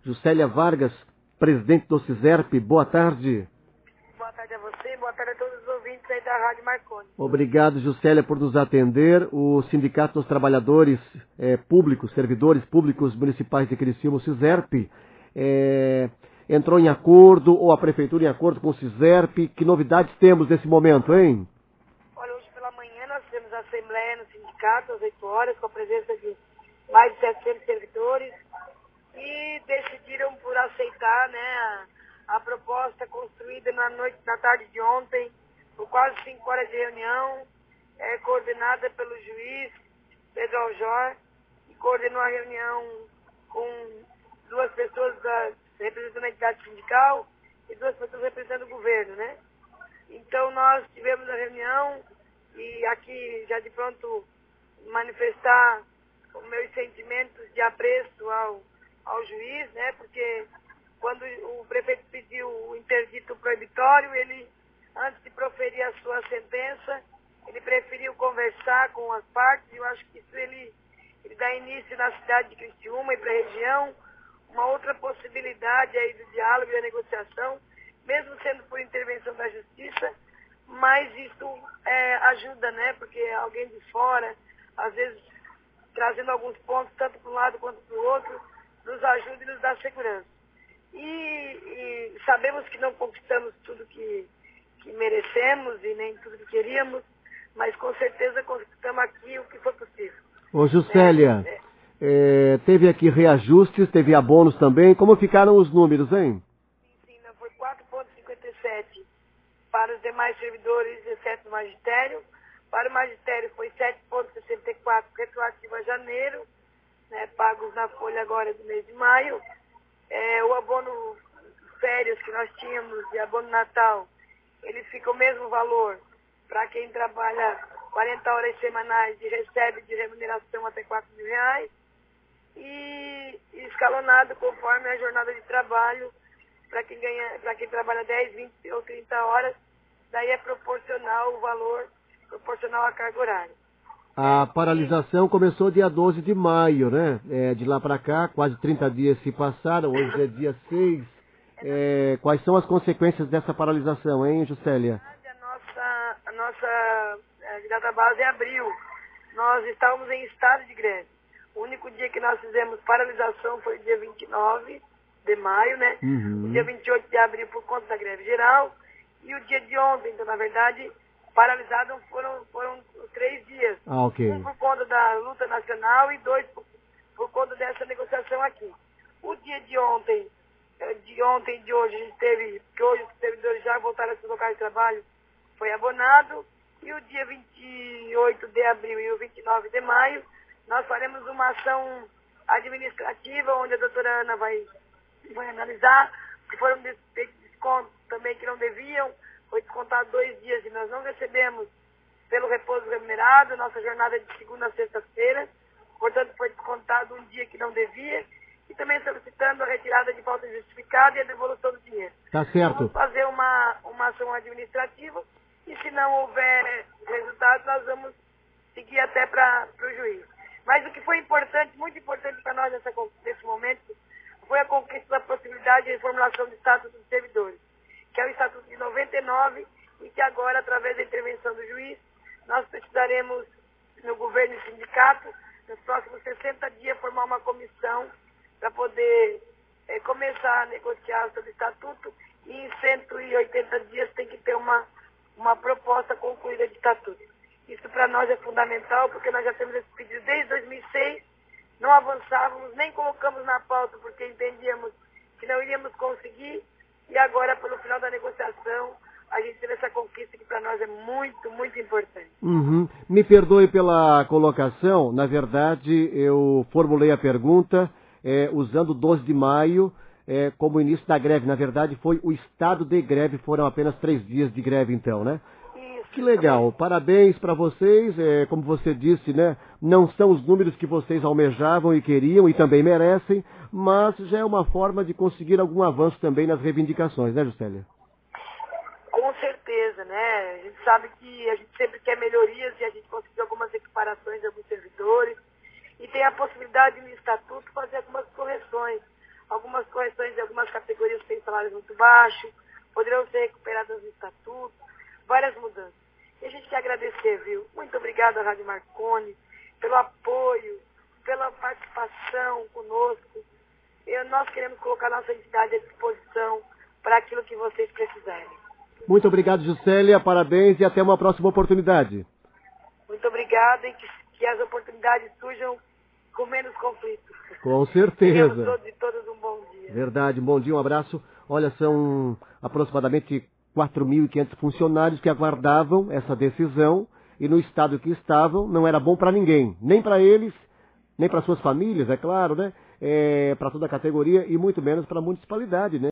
Juscelia Vargas, presidente do CISERP, boa tarde. Boa tarde a você, boa tarde a todos os ouvintes aí da Rádio Marconi. Obrigado, Juscelia, por nos atender. O Sindicato dos Trabalhadores Públicos, Servidores Públicos Municipais de Criciúma, o CISERP, entrou em acordo, ou a Prefeitura em acordo com o CISERP. Que novidades temos nesse momento, hein? Olha, hoje pela manhã nós fizemos a assembleia no sindicato, às 8 horas, com a presença de mais de 700 servidores, e decidiram por aceitar, né, a proposta construída na tarde de ontem, por quase 5 horas de reunião, coordenada pelo juiz Pedro Aljor, que coordenou a reunião com 2 pessoas representando a entidade sindical e 2 pessoas representando o governo, né? Então nós tivemos a reunião e aqui já de pronto manifestar os meus sentimentos de apreço ao juiz, né? Porque quando o prefeito pediu o interdito proibitório, ele, antes de proferir a sua sentença, ele preferiu conversar com as partes, e eu acho que isso ele dá início na cidade de Criciúma e para a região, uma outra possibilidade aí do diálogo e da negociação, mesmo sendo por intervenção da justiça, mas isso ajuda, né? Porque alguém de fora, às vezes, trazendo alguns pontos, tanto para um lado quanto para o outro, nos ajuda e nos dá segurança. E sabemos que não conquistamos tudo que merecemos e nem tudo que queríamos, mas com certeza conquistamos aqui o que foi possível. Ô, Juscelia, teve aqui reajustes, teve abonos também. Como ficaram os números, hein? Sim, foi 4,57 para os demais servidores, exceto o magistério. Para o magistério foi 7,64 retroativo a janeiro, né, pagos na folha agora do mês de maio. O abono férias que nós tínhamos e abono Natal, ele fica o mesmo valor para quem trabalha 40 horas semanais e recebe de remuneração até R$4.000 e escalonado conforme a jornada de trabalho para quem trabalha 10, 20 ou 30 horas, daí é proporcional o valor, proporcional à carga horária. A paralisação começou dia 12 de maio, né? De lá para cá, quase 30 dias se passaram, hoje é dia 6. Quais são as consequências dessa paralisação, hein, Juscelia? A nossa database abriu. Nós estávamos em estado de greve. O único dia que nós fizemos paralisação foi o dia 29 de maio, né? Uhum. O dia 28 de abril por conta da greve geral. E o dia de ontem, então, na verdade, paralisados foram os 3 dias. Ah, ok. Um por conta da luta nacional e 2 por conta dessa negociação aqui. O dia de ontem e de hoje, a gente teve, que hoje os servidores já voltaram a seus locais de trabalho, foi abonado. E o dia 28 de abril e o 29 de maio, nós faremos uma ação administrativa, onde a doutora Ana vai analisar, que foram descontos também que não deviam, foi descontado 2 dias e nós não recebemos pelo repouso remunerado, nossa jornada é de segunda a sexta-feira, portanto foi descontado um dia que não devia, e também solicitando a retirada de falta justificada e a devolução do dinheiro. Tá certo. Vamos fazer uma ação administrativa, e se não houver resultado, nós vamos seguir até para o juiz. Mas o que foi importante, muito importante para nós nesse momento, foi a conquista da possibilidade de reformulação do Estatuto dos Servidores, que é o Estatuto de 99, e que agora, através da intervenção do juiz, nós precisaremos, no governo e sindicato, nos próximos 60 dias, formar uma comissão para poder começar a negociar sobre o Estatuto, e em 180 dias tem que ter uma proposta concluída de Estatuto. Isso para nós é fundamental, porque nós já temos esse pedido desde 2006, não avançávamos, nem colocamos na pauta, porque entendíamos que não iríamos conseguir, e agora, pelo final da negociação, a gente teve essa conquista que para nós é muito, muito importante. Uhum. Me perdoe pela colocação, na verdade eu formulei a pergunta usando 12 de maio como início da greve. Na verdade foi o estado de greve, foram apenas 3 dias de greve então, né? Isso. Que legal, parabéns para vocês, como você disse, né? Não são os números que vocês almejavam e queriam e também merecem, mas já é uma forma de conseguir algum avanço também nas reivindicações, né, Juscelia? Com certeza, né? A gente sabe que a gente sempre quer melhorias e a gente conseguiu algumas equiparações de alguns servidores e tem a possibilidade no Estatuto fazer algumas correções. algumas correções de algumas categorias que têm salários muito baixos, poderão ser recuperadas no estatuto, várias mudanças. E a gente quer agradecer, viu? Muito obrigada à Rádio Marconi pelo apoio, pela participação conosco. Nós queremos colocar nossa entidade à disposição para aquilo que vocês precisarem. Muito obrigado, Juscelia, parabéns e até uma próxima oportunidade. Muito obrigada e que as oportunidades surjam com menos conflitos. Com certeza. Tenhamos todos e todas um bom dia. Verdade, um bom dia, um abraço. Olha, são aproximadamente 4.500 funcionários que aguardavam essa decisão e no estado que estavam não era bom para ninguém, nem para eles, nem para suas famílias, é claro, né? Para toda a categoria e muito menos para a municipalidade, né?